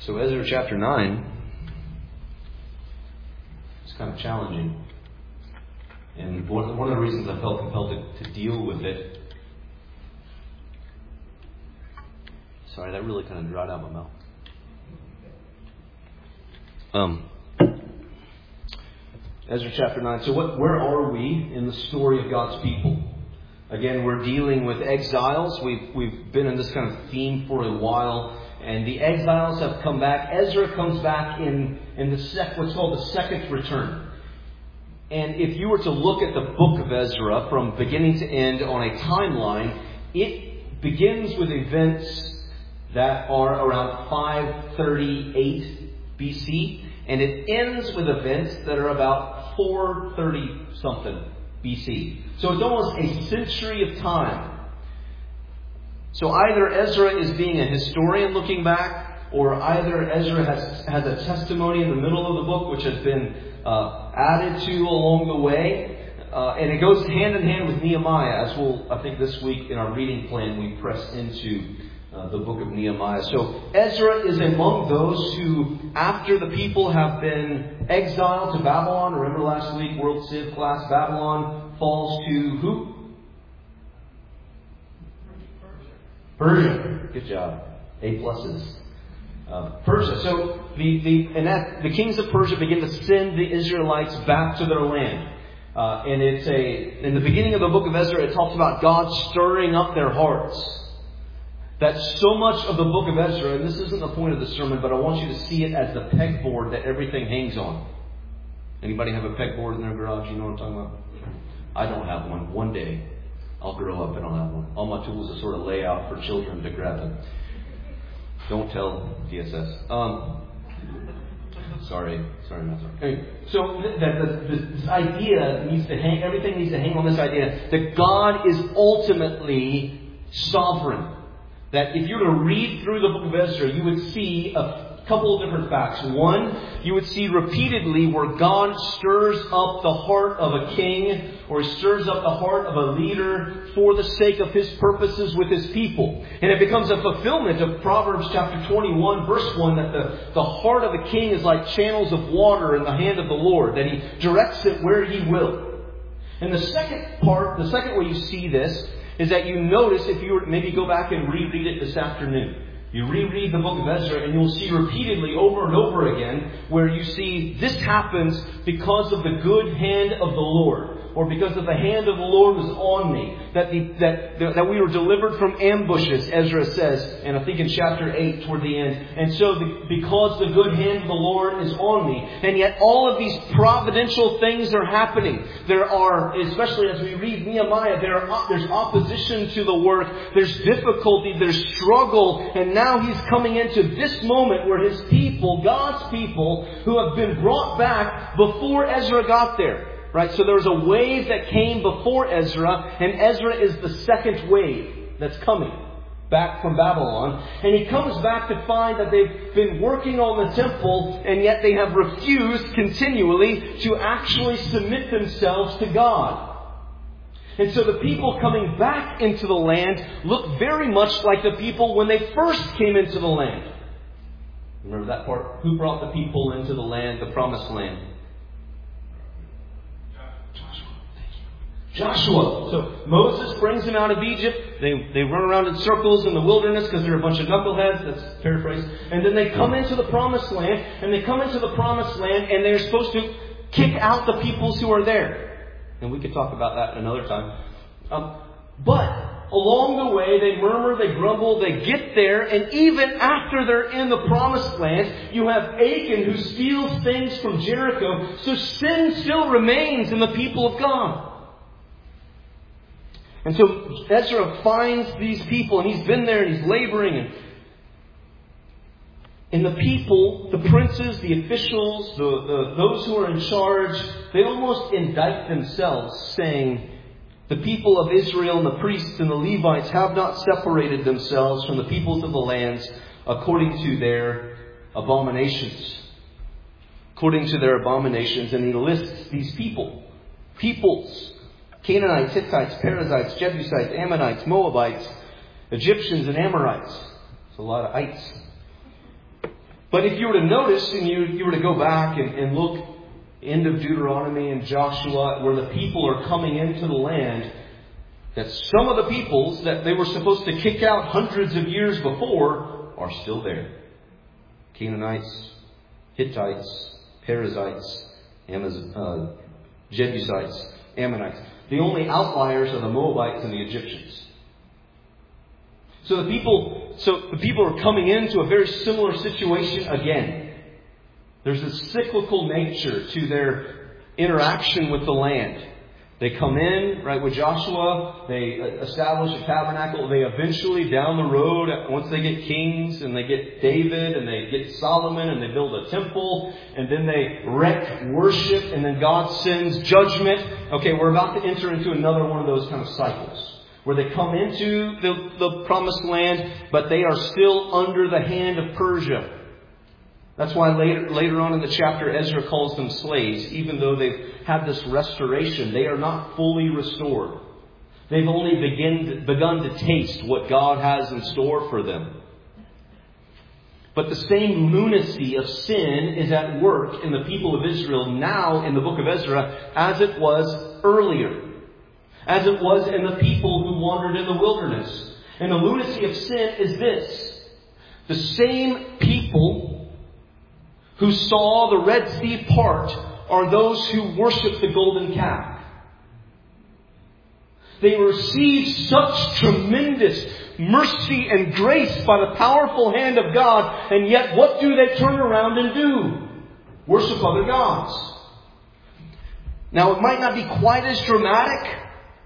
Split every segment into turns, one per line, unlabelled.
So Ezra chapter 9 is kind of challenging. And one of the reasons I felt compelled to deal with it... Sorry, that really kind of dried out my mouth. Ezra chapter 9. So where are we in the story of God's people? Again, we're dealing with exiles. We've been in this kind of theme for a while. And the exiles have come back. Ezra comes back in what's called the second return. And if you were to look at the book of Ezra from beginning to end on a timeline, it begins with events that are around 538 BC. And it ends with events that are about 430 something BC. So it's almost a century of time. So either Ezra is being a historian looking back, or either Ezra has a testimony in the middle of the book which has been added to along the way. And it goes hand in hand with Nehemiah, as we'll, I think this week in our reading plan, we press into the book of Nehemiah. So Ezra is among those who, after the people have been exiled to Babylon, remember last week, World Civ class, Babylon falls to who? Persia. Good job. A pluses. Persia. So the kings of Persia begin to send the Israelites back to their land. And it's in the beginning of the book of Ezra, it talks about God stirring up their hearts. That so much of the book of Ezra, and this isn't the point of the sermon, but I want you to see it as the pegboard that everything hangs on. Anybody have a pegboard in their garage? You know what I'm talking about? I don't have one. One day I'll grow up and I'll have one. All my tools are sort of lay out for children to grab them. Don't tell DSS. Sorry, not sorry. Okay. So this idea needs to hang. Everything needs to hang on this idea that God is ultimately sovereign. That if you were to read through the book of Ezra, you would see a couple of different facts. One, you would see repeatedly where God stirs up the heart of a king, or He stirs up the heart of a leader for the sake of His purposes with His people. And it becomes a fulfillment of Proverbs chapter 21, verse 1, that the heart of a king is like channels of water in the hand of the Lord, that He directs it where He will. And the second way you see this is that you notice, if you were maybe go back and reread it this afternoon. You reread the book of Ezra and you'll see repeatedly over and over again where you see this happens because of the good hand of the Lord. Or because of the hand of the Lord was on me. That we were delivered from ambushes, Ezra says. And I think in chapter 8 toward the end. And so because the good hand of the Lord is on me. And yet all of these providential things are happening. There are, especially as we read Nehemiah, there's opposition to the work. There's difficulty. There's struggle. And now he's coming into this moment where his people, God's people, who have been brought back before Ezra got there. Right, so there was a wave that came before Ezra, and Ezra is the second wave that's coming back from Babylon. And he comes back to find that they've been working on the temple, and yet they have refused continually to actually submit themselves to God. And so the people coming back into the land look very much like the people when they first came into the land. Remember that part? Who brought the people into the land, the promised land? Joshua. So Moses brings them out of Egypt. They run around in circles in the wilderness because they're a bunch of knuckleheads. That's paraphrase. And then they come into the promised land. And they come into the promised land and they're supposed to kick out the peoples who are there. And we could talk about that another time. But along the way, they murmur, they grumble, they get there. And even after they're in the promised land, you have Achan who steals things from Jericho. So sin still remains in the people of God. And so Ezra finds these people, and he's been there, and he's laboring. And the people, the princes, the officials, those who are in charge, they almost indict themselves, saying, the people of Israel and the priests and the Levites have not separated themselves from the peoples of the lands according to their abominations. According to their abominations. And he lists these peoples. Canaanites, Hittites, Perizzites, Jebusites, Ammonites, Moabites, Egyptians, and Amorites. It's a lot of ites. But if you were to notice and you were to go back and look end of Deuteronomy and Joshua, where the people are coming into the land, that some of the peoples that they were supposed to kick out hundreds of years before are still there. Canaanites, Hittites, Perizzites, Jebusites, Ammonites. The only outliers are the Moabites and the Egyptians. So the people are coming into a very similar situation again. There's a cyclical nature to their interaction with the land. They come in, right, with Joshua, they establish a tabernacle. They eventually, down the road, once they get kings, and they get David, and they get Solomon, and they build a temple, and then they wreck worship, and then God sends judgment. Okay, we're about to enter into another one of those kind of cycles, where they come into the promised land, but they are still under the hand of Persia. That's why later on in the chapter, Ezra calls them slaves. Even though they've had this restoration, they are not fully restored. They've only begun to taste what God has in store for them. But the same lunacy of sin is at work in the people of Israel now in the book of Ezra as it was earlier. As it was in the people who wandered in the wilderness. And the lunacy of sin is this. The same people who saw the Red Sea part are those who worship the golden calf. They receive such tremendous mercy and grace by the powerful hand of God, and yet what do they turn around and do? Worship other gods. Now, it might not be quite as dramatic.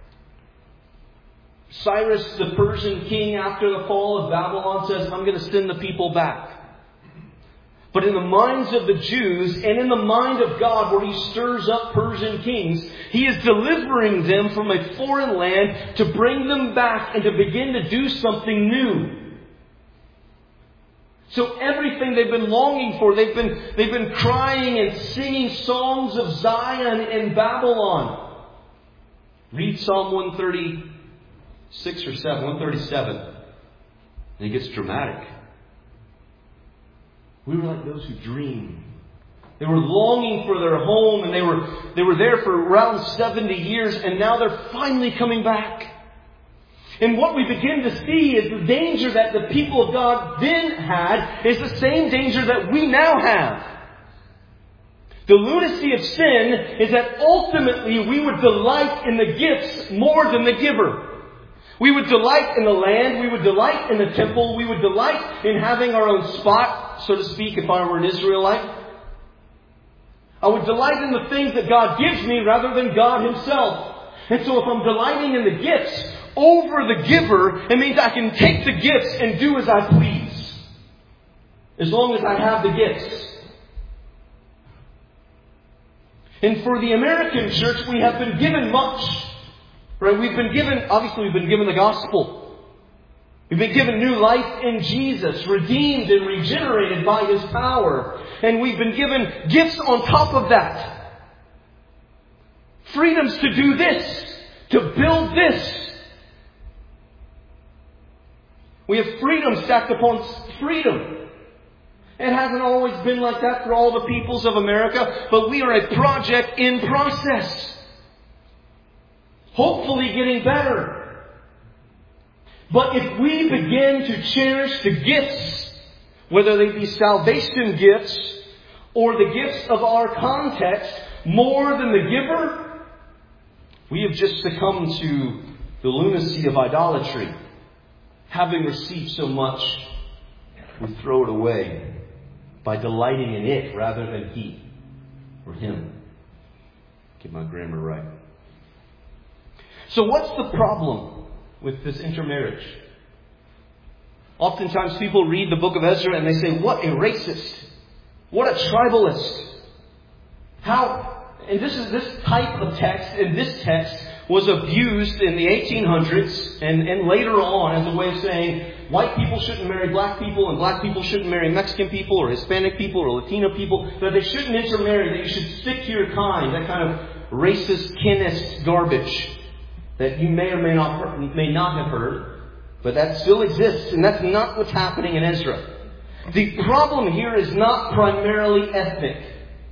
Cyrus, the Persian king, after the fall of Babylon, says, I'm going to send the people back. But in the minds of the Jews and in the mind of God, where He stirs up Persian kings, He is delivering them from a foreign land to bring them back and to begin to do something new. So everything they've been longing for, they've been crying and singing songs of Zion in Babylon. Read Psalm 136 or 137. And it gets dramatic. We were like those who dream. They were longing for their home, and they were there for around 70 years, and now they're finally coming back. And what we begin to see is the danger that the people of God then had is the same danger that we now have. The lunacy of sin is that ultimately we would delight in the gifts more than the giver. We would delight in the land. We would delight in the temple. We would delight in having our own spot, so to speak, if I were an Israelite. I would delight in the things that God gives me rather than God Himself. And so if I'm delighting in the gifts over the giver, it means I can take the gifts and do as I please. As long as I have the gifts. And for the American church, we have been given much. Right? We've been given the gospel. We've been given new life in Jesus, redeemed and regenerated by His power. And we've been given gifts on top of that. Freedoms to do this, to build this. We have freedom stacked upon freedom. It hasn't always been like that for all the peoples of America, but we are a project in process. Hopefully getting better. But if we begin to cherish the gifts, whether they be salvation gifts or the gifts of our context, more than the giver, we have just succumbed to the lunacy of idolatry. Having received so much, we throw it away by delighting in it rather than He or Him. Get my grammar right. So what's the problem with this intermarriage? Oftentimes people read the book of Ezra and they say, what a racist. What a tribalist. And this type of text, and this text was abused in the 1800s and later on as a way of saying white people shouldn't marry black people and black people shouldn't marry Mexican people or Hispanic people or Latino people, that they shouldn't intermarry, that you should stick to your kind, that kind of racist, kinist garbage that you may or may not have heard, but that still exists, and that's not what's happening in Ezra. The problem here is not primarily ethnic.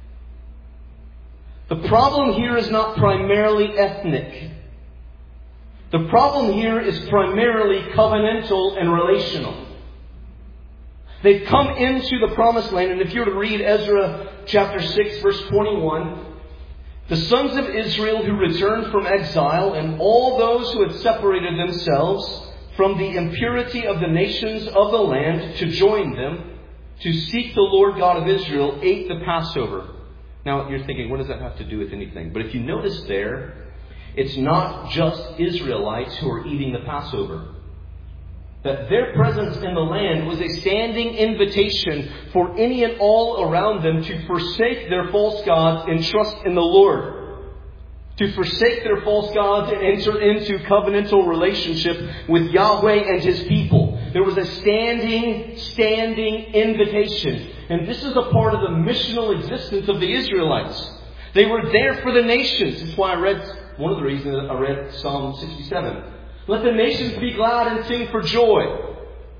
The problem here is not primarily ethnic. The problem here is primarily covenantal and relational. They've come into the promised land, and if you were to read Ezra chapter 6, verse 21, the sons of Israel who returned from exile and all those who had separated themselves from the impurity of the nations of the land to join them, to seek the Lord God of Israel, ate the Passover. Now, you're thinking, what does that have to do with anything? But if you notice there, it's not just Israelites who are eating the Passover. That their presence in the land was a standing invitation for any and all around them to forsake their false gods and trust in the Lord. To forsake their false gods and enter into covenantal relationship with Yahweh and His people. There was a standing invitation. And this is a part of the missional existence of the Israelites. They were there for the nations. That's why one of the reasons I read Psalm 67. Let the nations be glad and sing for joy.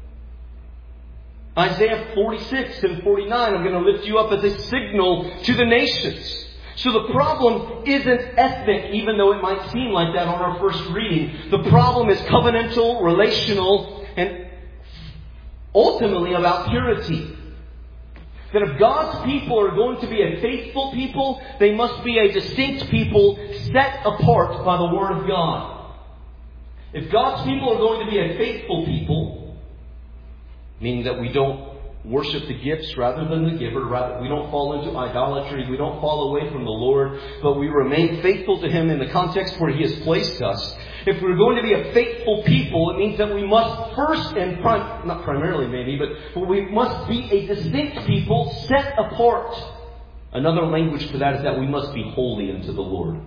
Isaiah 46 and 49, I'm going to lift you up as a signal to the nations. So the problem isn't ethnic, even though it might seem like that on our first reading. The problem is covenantal, relational, and ultimately about purity. That if God's people are going to be a faithful people, they must be a distinct people set apart by the Word of God. If God's people are going to be a faithful people, meaning that we don't worship the gifts rather than the giver, rather we don't fall into idolatry, we don't fall away from the Lord, but we remain faithful to Him in the context where He has placed us. If we're going to be a faithful people, it means that we must first and not primarily maybe, but we must be a distinct people set apart. Another language for that is that we must be holy unto the Lord.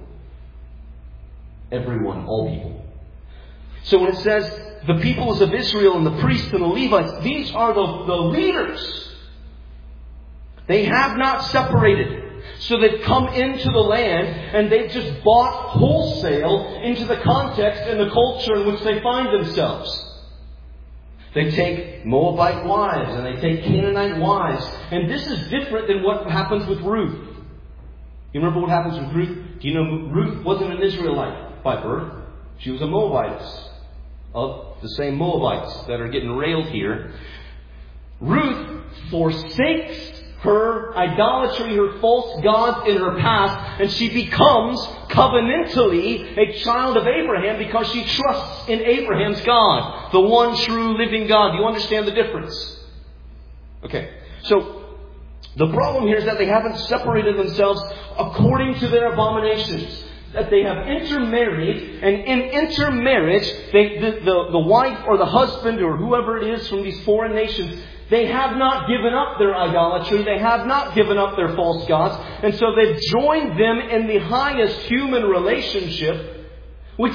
Everyone, all people. So when it says the peoples of Israel and the priests and the Levites, these are the leaders. They have not separated. So they've come into the land and they've just bought wholesale into the context and the culture in which they find themselves. They take Moabite wives and they take Canaanite wives. And this is different than what happens with Ruth. You remember what happens with Ruth? Do you know Ruth wasn't an Israelite by birth? She was a Moabitess. Of the same Moabites that are getting railed here. Ruth forsakes her idolatry, her false gods in her past, and she becomes covenantally a child of Abraham because she trusts in Abraham's God, the one true living God. Do you understand the difference? Okay, so the problem here is that they haven't separated themselves according to their abominations. That they have intermarried, and in intermarriage, the wife or the husband or whoever it is from these foreign nations, they have not given up their idolatry, they have not given up their false gods, and so they've joined them in the highest human relationship, which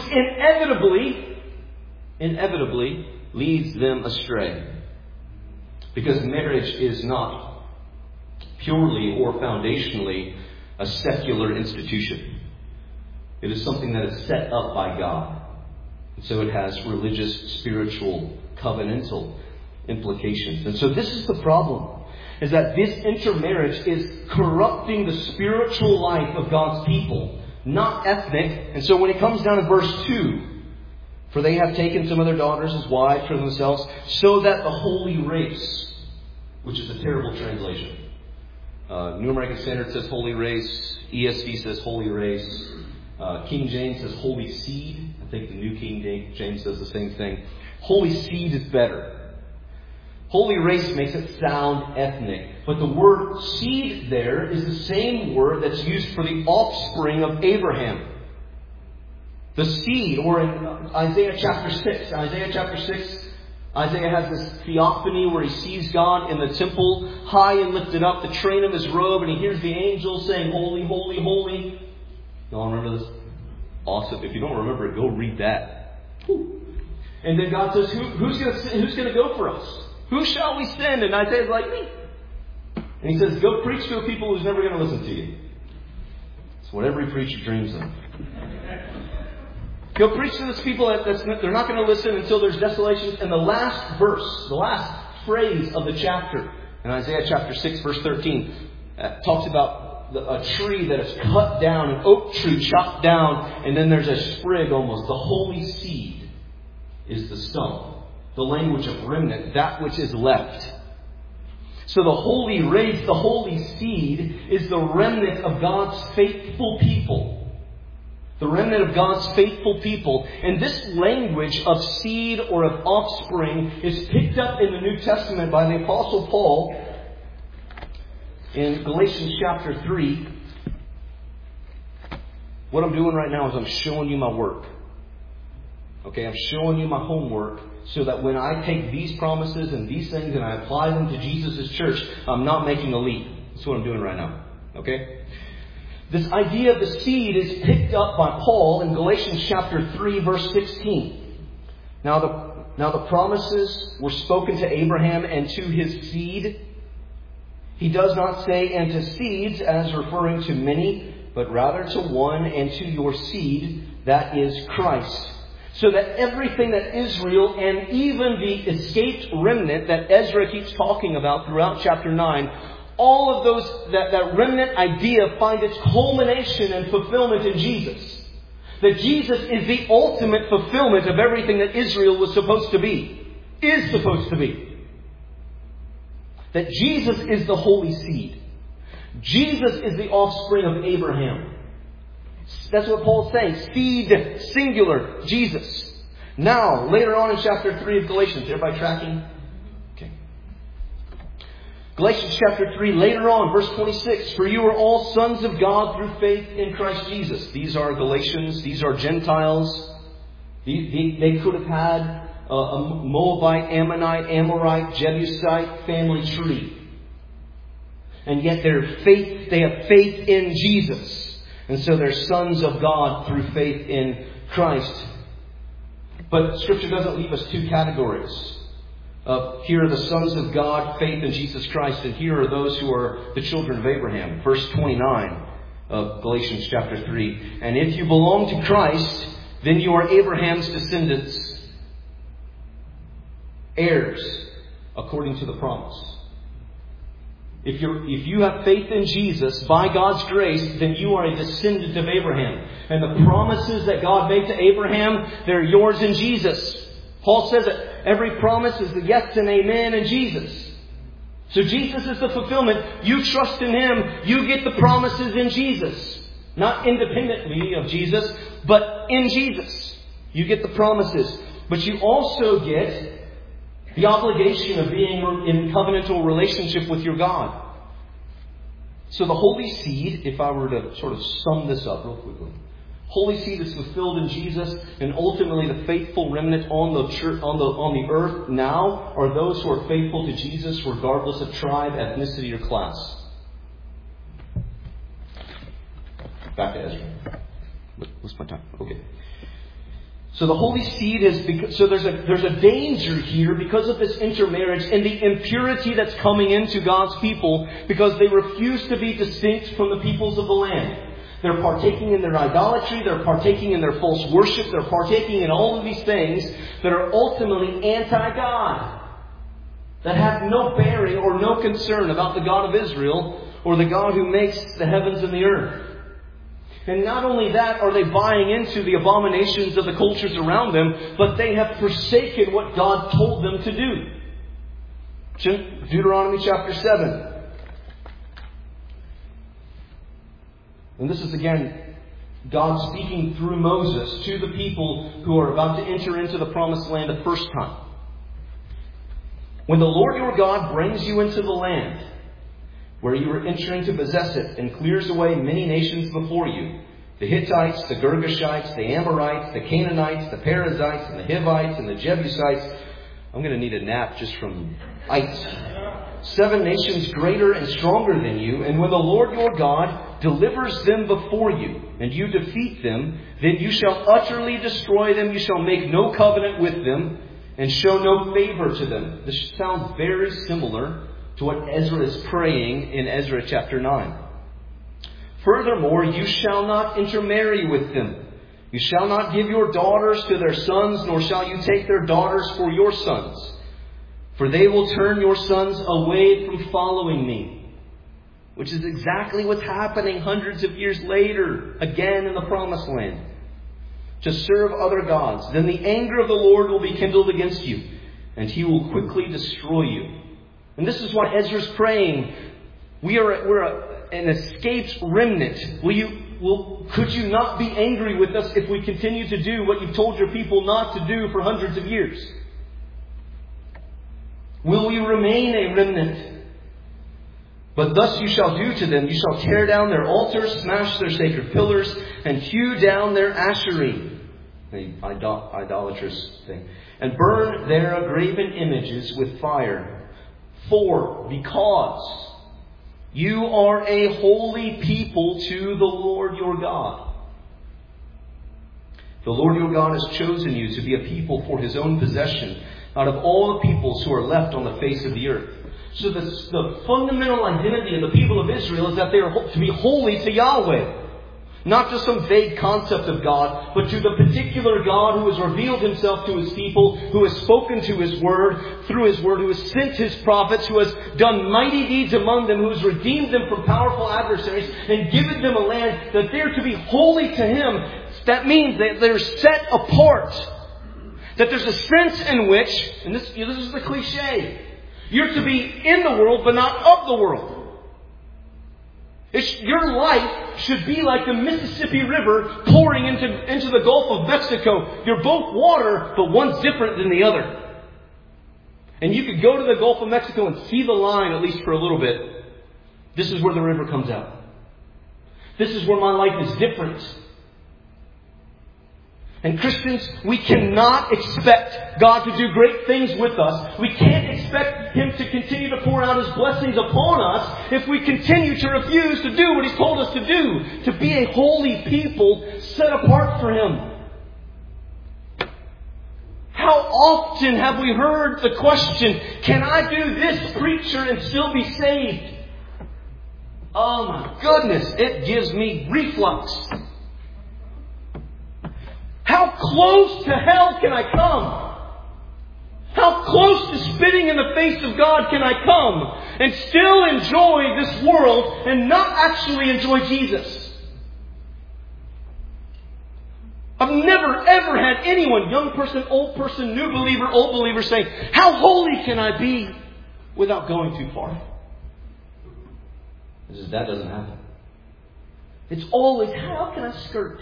inevitably leads them astray. Because marriage is not purely or foundationally a secular institution. It is something that is set up by God. And so it has religious, spiritual, covenantal implications. And so this is the problem. Is that this intermarriage is corrupting the spiritual life of God's people. Not ethnic. And so when it comes down to verse 2. For they have taken some of their daughters as wives for themselves. So that the holy race. Which is a terrible translation. New American Standard says holy race. ESV says holy race. King James says holy seed. I think the New King James says the same thing. Holy seed is better. Holy race makes it sound ethnic. But the word seed there is the same word that's used for the offspring of Abraham. The seed, or in Isaiah chapter 6. Isaiah has this theophany where he sees God in the temple, high and lifted up, the train of His robe, and he hears the angels saying, holy, holy, holy. Y'all remember this? Awesome. If you don't remember it, go read that. And then God says, who's going to go for us? Who shall we send? And Isaiah's like, me. And He says, go preach to a people who's never going to listen to you. It's what every preacher dreams of. Go preach to this people that they're not going to listen until there's desolation. And the last verse, the last phrase of the chapter, In Isaiah chapter 6, verse 13, talks about a tree that is cut down, an oak tree chopped down, and then there's a sprig almost. The holy seed is the stump. The language of remnant, that which is left. So the holy race, the holy seed, is the remnant of God's faithful people. The remnant of God's faithful people. And this language of seed or of offspring is picked up in the New Testament by the Apostle Paul in Galatians chapter 3. What I'm doing right now is I'm showing you my work. Okay, I'm showing you my homework so that when I take these promises and these things and I apply them to Jesus' church, I'm not making a leap. That's what I'm doing right now. Okay? This idea of the seed is picked up by Paul in Galatians chapter 3, verse 16. Now the promises were spoken to Abraham and to his seed. He does not say, and to seeds, as referring to many, but rather to one, and to your seed, that is Christ. So that everything that Israel and even the escaped remnant that Ezra keeps talking about throughout chapter 9, all of those, that remnant idea find its culmination and fulfillment in Jesus. That Jesus is the ultimate fulfillment of everything that Israel was supposed to be, is supposed to be. That Jesus is the holy seed. Jesus is the offspring of Abraham. That's what Paul's saying. Seed, singular, Jesus. Now, later on in chapter 3 of Galatians. Everybody tracking? Okay. Galatians chapter 3, later on, verse 26. For you are all sons of God through faith in Christ Jesus. These are Galatians. These are Gentiles. They could have had a Moabite, Ammonite, Amorite, Jebusite family tree. And yet they have faith in Jesus. And so they're sons of God through faith in Christ. But Scripture doesn't leave us two categories. Here are the sons of God, faith in Jesus Christ, and here are those who are the children of Abraham. Verse 29 of Galatians chapter 3. And if you belong to Christ, then you are Abraham's descendants, heirs according to the promise. If you have faith in Jesus by God's grace, then you are a descendant of Abraham. And the promises that God made to Abraham, they're yours in Jesus. Paul says that every promise is a yes and amen in Jesus. So Jesus is the fulfillment. You trust in Him. You get the promises in Jesus. Not independently of Jesus, but in Jesus. You get the promises. But you also get the obligation of being in covenantal relationship with your God. So the holy seed, if I were to sort of sum this up real quickly. Holy seed is fulfilled in Jesus, and ultimately the faithful remnant on the earth now are those who are faithful to Jesus regardless of tribe, ethnicity, or class. Back to Ezra. What's my time? Okay. So the holy seed is so there's a danger here because of this intermarriage and the impurity that's coming into God's people because they refuse to be distinct from the peoples of the land. They're partaking in their idolatry, they're partaking in their false worship, they're partaking in all of these things that are ultimately anti-God. That have no bearing or no concern about the God of Israel or the God who makes the heavens and the earth. And not only that are they buying into the abominations of the cultures around them, but they have forsaken what God told them to do. Deuteronomy chapter 7. And this is again God speaking through Moses to the people who are about to enter into the promised land the first time. When the Lord your God brings you into the land where you are entering to possess it, and clears away many nations before you, the Hittites, the Girgashites, the Amorites, the Canaanites, the Perizzites, and the Hivites, and the Jebusites. I'm going to need a nap just from ites. 7 nations greater and stronger than you, and when the Lord your God delivers them before you, and you defeat them, then you shall utterly destroy them, you shall make no covenant with them, and show no favor to them. This sounds very similar to what Ezra is praying in Ezra chapter 9. Furthermore, you shall not intermarry with them. You shall not give your daughters to their sons, nor shall you take their daughters for your sons. For they will turn your sons away from following me. Which is exactly what's happening hundreds of years later, again in the Promised Land. To serve other gods. Then the anger of the Lord will be kindled against you, and He will quickly destroy you. And this is why Ezra's praying. We're an escaped remnant. Could you not be angry with us if we continue to do what you've told your people not to do for hundreds of years? Will we remain a remnant? But thus you shall do to them. You shall tear down their altars, smash their sacred pillars, and hew down their asherim, the idolatrous thing, and burn their graven images with fire. Because you are a holy people to the Lord your God. The Lord your God has chosen you to be a people for His own possession out of all the peoples who are left on the face of the earth. So the fundamental identity of the people of Israel is that they are to be holy to Yahweh. Not just some vague concept of God, but to the particular God who has revealed Himself to His people, who has spoken to His Word, through His Word, who has sent His prophets, who has done mighty deeds among them, who has redeemed them from powerful adversaries, and given them a land that they're to be holy to Him. That means that they're set apart. That there's a sense in which, and this is the cliche, you're to be in the world but not of the world. Your life should be like the Mississippi River pouring into the Gulf of Mexico. You're both water, but one's different than the other. And you could go to the Gulf of Mexico and see the line, at least for a little bit. This is where the river comes out. This is where my life is different. And Christians, we cannot expect God to do great things with us. We can't expect Him to continue to pour out His blessings upon us if we continue to refuse to do what He's told us to do. To be a holy people set apart for Him. How often have we heard the question, can I do this, preacher, and still be saved? Oh my goodness, it gives me reflux. How close to hell can I come? How close to spitting in the face of God can I come and still enjoy this world and not actually enjoy Jesus? I've never ever had anyone, young person, old person, new believer, old believer, say, how holy can I be without going too far? That doesn't happen. It's always, how can I skirt?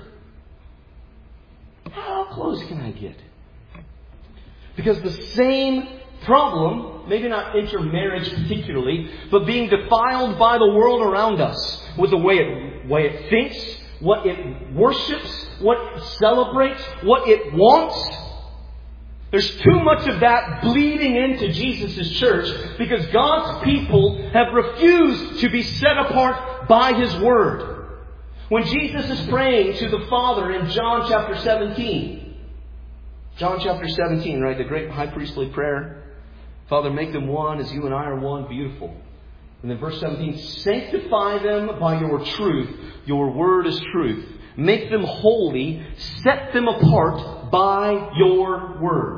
How close can I get? Because the same problem, maybe not intermarriage particularly, but being defiled by the world around us with the way it thinks, what it worships, what it celebrates, what it wants. There's too much of that bleeding into Jesus' church because God's people have refused to be set apart by His Word. When Jesus is praying to the Father in John chapter 17. John chapter 17, right? The great high priestly prayer. Father, make them one as you and I are one. Beautiful. And then verse 17. Sanctify them by your truth. Your word is truth. Make them holy. Set them apart by your word.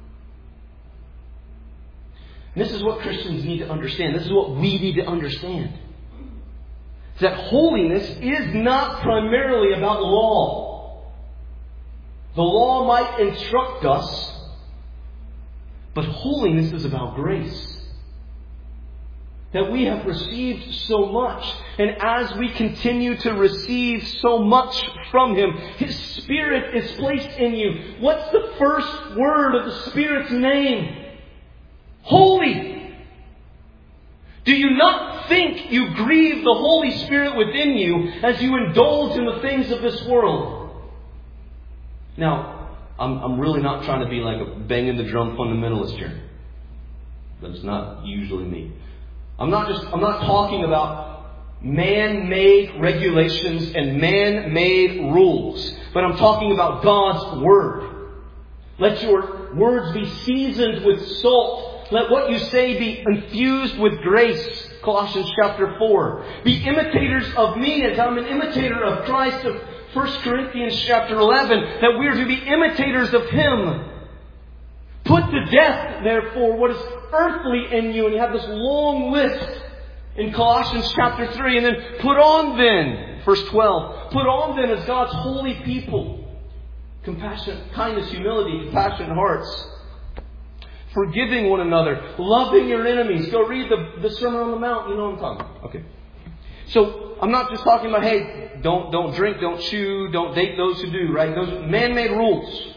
And this is what Christians need to understand. This is what we need to understand. That holiness is not primarily about law. The law might instruct us, but holiness is about grace. That we have received so much, and as we continue to receive so much from Him, His Spirit is placed in you. What's the first word of the Spirit's name? Holy. Do you not think you grieve the Holy Spirit within you as you indulge in the things of this world? Now, I'm really not trying to be like a banging the drum fundamentalist here. That's not usually me. I'm not talking about man-made regulations and man-made rules, but I'm talking about God's Word. Let your words be seasoned with salt. Let what you say be infused with grace. Colossians chapter 4. Be imitators of me as I'm an imitator of Christ. Of 1 Corinthians chapter 11. That we are to be imitators of Him. Put to death, therefore, what is earthly in you. And you have this long list in Colossians chapter 3. And then put on then, verse 12, put on then as God's holy people. Compassion, kindness, humility, compassionate hearts. Forgiving one another. Loving your enemies. Go read the Sermon on the Mount. You know what I'm talking about. Okay. So, I'm not just talking about, hey, don't drink, don't chew, don't date those who do, right? Those man-made rules.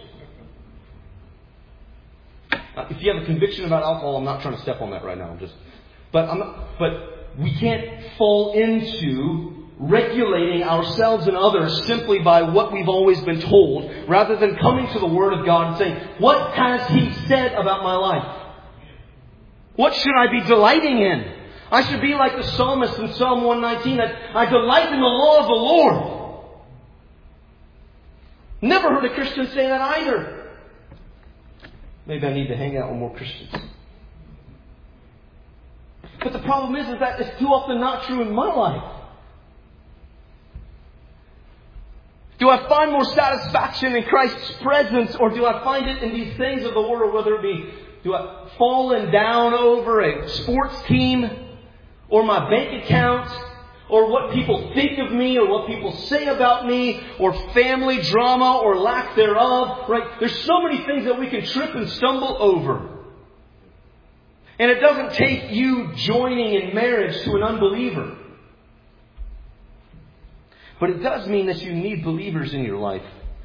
If you have a conviction about alcohol, I'm not trying to step on that right now. But we can't fall into regulating ourselves and others simply by what we've always been told, rather than coming to the Word of God and saying, what has He said about my life? What should I be delighting in? I should be like the psalmist in Psalm 119, that I delight in the law of the Lord. Never heard a Christian say that either. Maybe I need to hang out with more Christians. But the problem is that it's too often not true in my life. Do I find more satisfaction in Christ's presence, or do I find it in these things of the world, whether it be, do I fallen down over a sports team, or my bank account, or what people think of me, or what people say about me, or family drama, or lack thereof, right? There's so many things that we can trip and stumble over. And it doesn't take you joining in marriage to an unbeliever. But it does mean that you need believers in your life.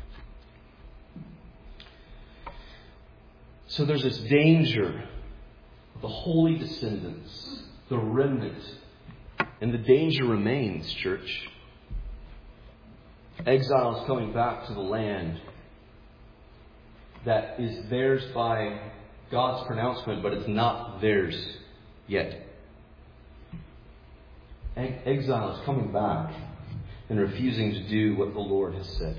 So there's this danger of the holy descendants, the remnant. And the danger remains, church. Exile is coming back to the land that is theirs by God's pronouncement, but it's not theirs yet. Exile is coming back and refusing to do what the Lord has said.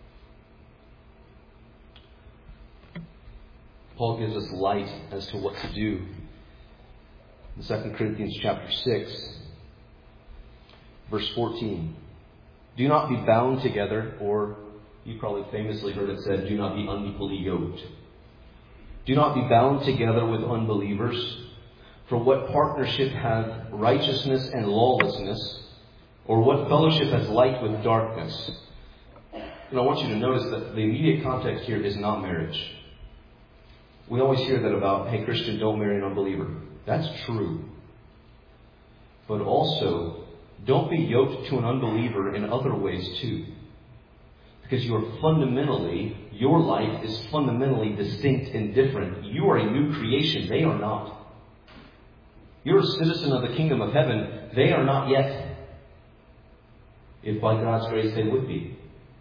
Paul gives us light as to what to do. In 2 Corinthians chapter 6, verse 14. Do not be bound together, or you probably famously heard it said, do not be unequally yoked. Do not be bound together with unbelievers. For what partnership hath righteousness and lawlessness? Or what fellowship has light with darkness? And I want you to notice that the immediate context here is not marriage. We always hear that about, hey, Christian, don't marry an unbeliever. That's true. But also, don't be yoked to an unbeliever in other ways too. Because your life is fundamentally distinct and different. You are a new creation. They are not. You're a citizen of the kingdom of heaven. They are not yet. If by God's grace they would be.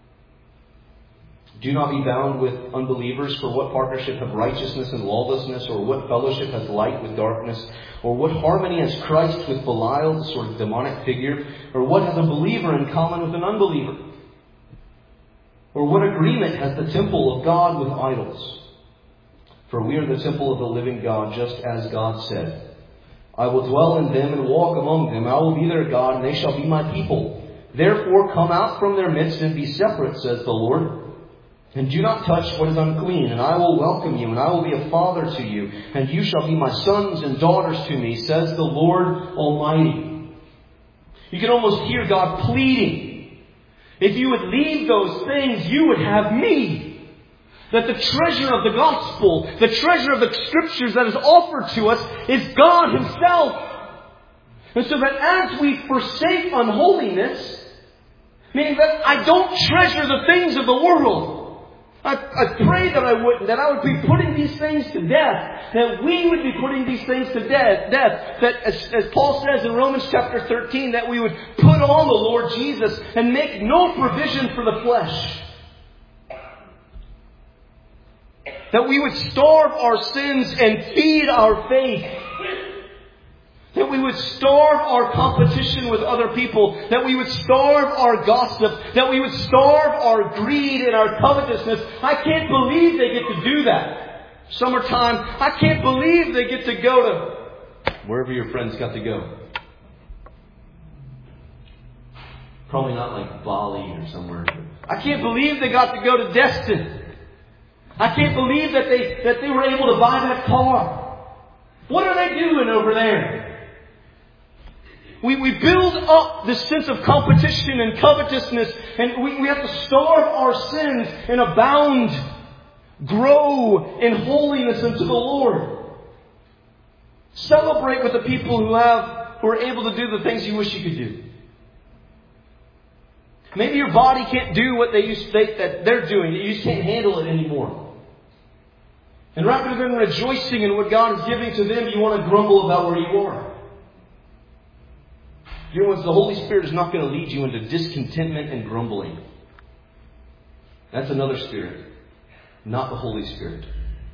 Do not be bound with unbelievers, for what partnership have righteousness and lawlessness, or what fellowship has light with darkness, or what harmony has Christ with Belial, the sort of demonic figure, or what has a believer in common with an unbeliever? Or what agreement has the temple of God with idols? For we are the temple of the living God, just as God said, I will dwell in them and walk among them. I will be their God, and they shall be my people. Therefore come out from their midst and be separate, says the Lord. And do not touch what is unclean, and I will welcome you, and I will be a father to you, and you shall be my sons and daughters to me, says the Lord Almighty. You can almost hear God pleading. If you would leave those things, you would have me. That the treasure of the gospel, the treasure of the scriptures that is offered to us is God Himself. And so that as we forsake unholiness, meaning that I don't treasure the things of the world. I pray that I wouldn't, that I would be putting these things to death, that we would be putting these things to death, that as Paul says in Romans chapter 13, that we would put on the Lord Jesus and make no provision for the flesh. That we would starve our sins and feed our faith. That we would starve our competition with other people. That we would starve our gossip. That we would starve our greed and our covetousness. I can't believe they get to do that. Summertime, I can't believe they get to go to wherever your friends got to go. Probably not like Bali or somewhere. I can't believe they got to go to Destin. I can't believe that they were able to buy that car. What are they doing over there? We build up this sense of competition and covetousness, and we have to starve our sins and abound, grow in holiness unto the Lord. Celebrate with the people who are able to do the things you wish you could do. Maybe your body can't do what they used to think that they're doing. You just can't handle it anymore. And rather than rejoicing in what God is giving to them, you want to grumble about where you are. You know what? The Holy Spirit is not going to lead you into discontentment and grumbling. That's another spirit, not the Holy Spirit.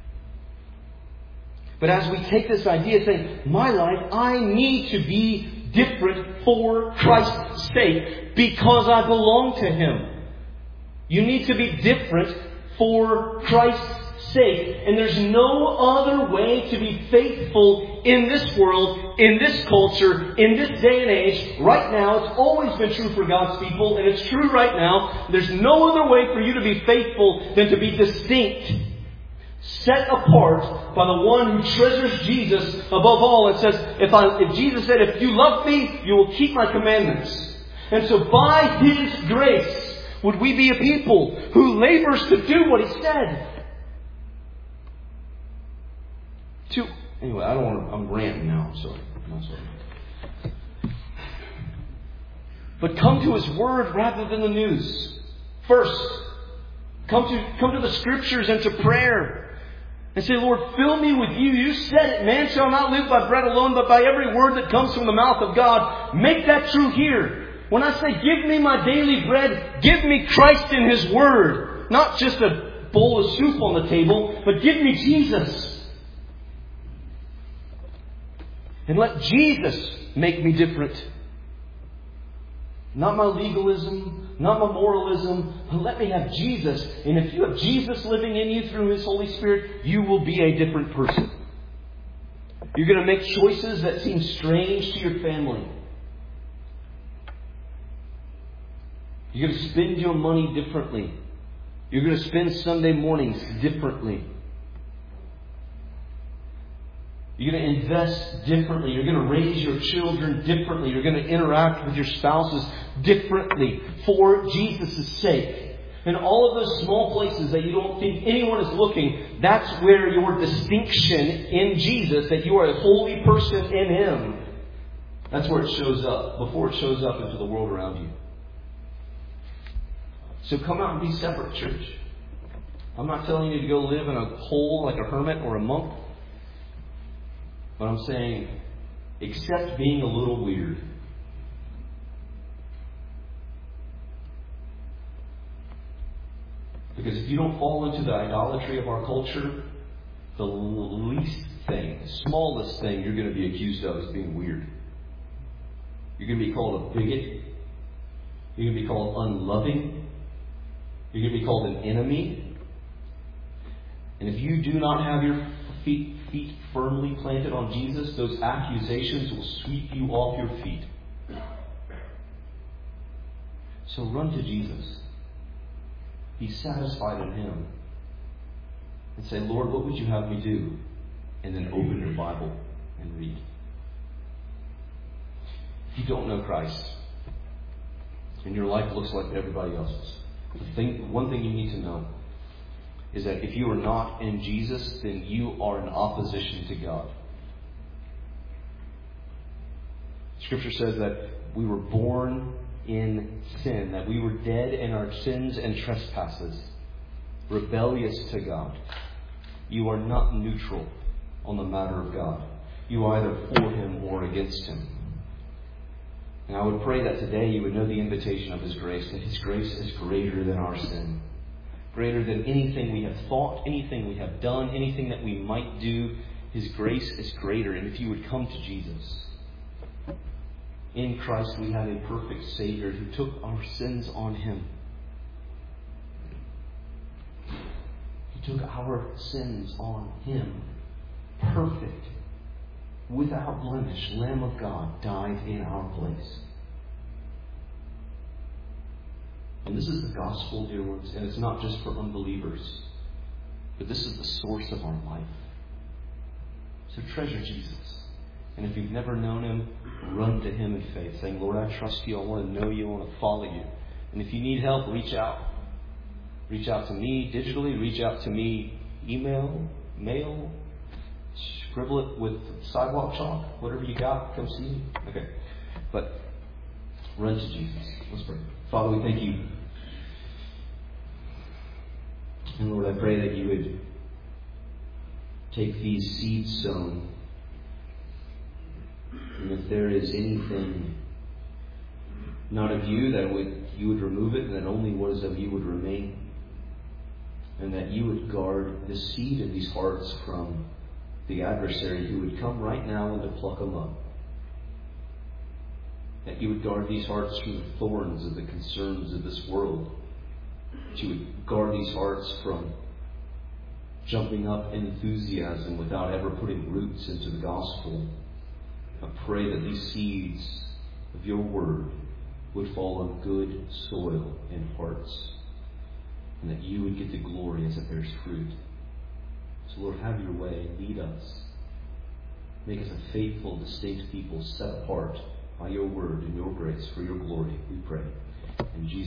But as we take this idea saying, my life, I need to be different for Christ's sake because I belong to Him. You need to be different for Christ's sake. And there's no other way to be faithful in this world, in this culture, in this day and age. Right now, it's always been true for God's people, and it's true right now. There's no other way for you to be faithful than to be distinct, set apart by the one who treasures Jesus above all. It says, if Jesus said, if you love me, you will keep my commandments. And so by His grace, would we be a people who labors to do what He said? Anyway, I'm ranting now. I'm sorry. But come to His Word rather than the news. First, come to the Scriptures and to prayer. And say, Lord, fill me with You. You said it. Man shall not live by bread alone, but by every word that comes from the mouth of God. Make that true here. When I say, give me my daily bread, give me Christ in His Word. Not just a bowl of soup on the table, but give me Jesus. And let Jesus make me different. Not my legalism, not my moralism, but let me have Jesus. And if you have Jesus living in you through His Holy Spirit, you will be a different person. You're going to make choices that seem strange to your family. You're going to spend your money differently. You're going to spend Sunday mornings differently. You're going to invest differently. You're going to raise your children differently. You're going to interact with your spouses differently for Jesus' sake. And all of those small places that you don't think anyone is looking, that's where your distinction in Jesus, that you are a holy person in Him, that's where it shows up, before it shows up into the world around you. So come out and be separate, church. I'm not telling you to go live in a hole like a hermit or a monk. But I'm saying, accept being a little weird. Because if you don't fall into the idolatry of our culture, the least thing, the smallest thing you're going to be accused of is being weird. You're going to be called a bigot. You're going to be called unloving. You're going to be called an enemy. And if you do not have your feet firmly planted on Jesus, those accusations will sweep you off your feet. So run to Jesus. Be satisfied in Him. And say, Lord, what would You have me do? And then open your Bible and read. If you don't know Christ, and your life looks like everybody else's, one thing you need to know is that if you are not in Jesus, then you are in opposition to God. Scripture says that we were born in sin, that we were dead in our sins and trespasses, rebellious to God. You are not neutral on the matter of God. You are either for Him or against Him. And I would pray that today you would know the invitation of His grace, that His grace is greater than our sin. Greater than anything we have thought, anything we have done, anything that we might do. His grace is greater. And if you would come to Jesus, in Christ we have a perfect Savior who took our sins on Him. He took our sins on Him. Perfect, without blemish, Lamb of God died in our place. And this is the gospel, dear ones, and it's not just for unbelievers, but this is the source of our life. So treasure Jesus. And if you've never known Him, run to Him in faith, saying, Lord, I trust You. I want to know You. I want to follow You. And if you need help, reach out. Reach out to me digitally. Reach out to me mail, scribble it with sidewalk chalk. Whatever you got, come see me. Okay. But run to Jesus. Let's pray. Father, we thank You. And Lord, I pray that You would take these seeds sown. And if there is anything not of You, that You would remove it, and that only what is of You would remain. And that You would guard the seed in these hearts from the adversary who would come right now and to pluck them up. That You would guard these hearts from the thorns of the concerns of this world. That You would guard these hearts from jumping up in enthusiasm without ever putting roots into the gospel. I pray that these seeds of Your word would fall on good soil in hearts, and that You would get the glory as it bears fruit. So Lord, have Your way. Lead us. Make us a faithful, distinct people set apart by Your word and Your grace for Your glory, we pray. In Jesus'